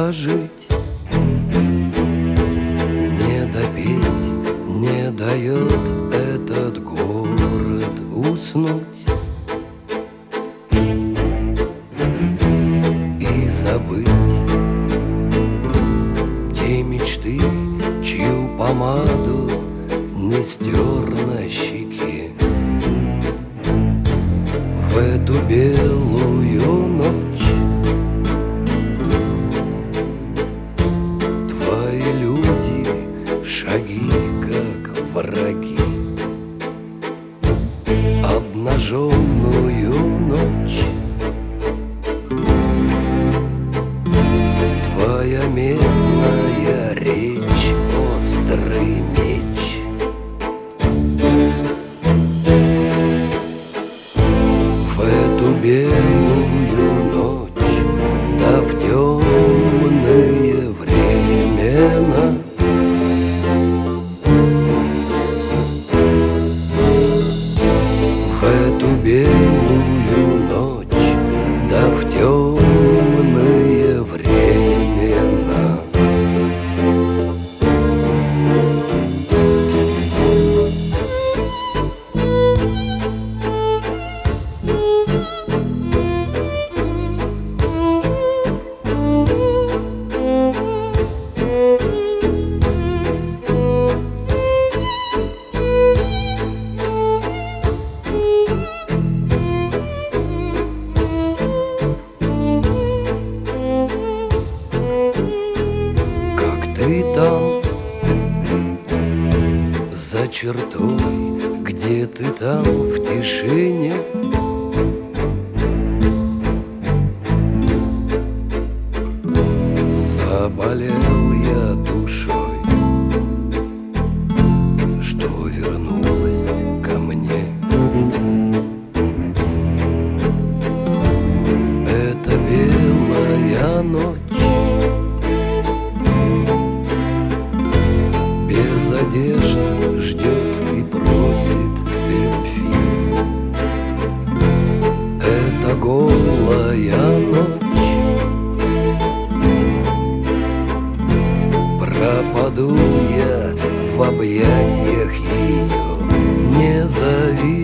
дожить, не допеть, не дает этот город уснуть и забыть те мечты, чью помаду не стер на щеке. В эту белую ночь твои люди, шаги как враги. Обнаженную ночь твоя медная речь, острый меч. В эту белую ночь, да в темные времена, в эту белую ночь, да в темные времена. Ты там, за чертой, где ты там в тишине, заболел я душой, что вернулась ко мне. Это белая ночь, без одежд ждет и просит любви. Это голая ночь, пропаду я в объятиях ее, не зови.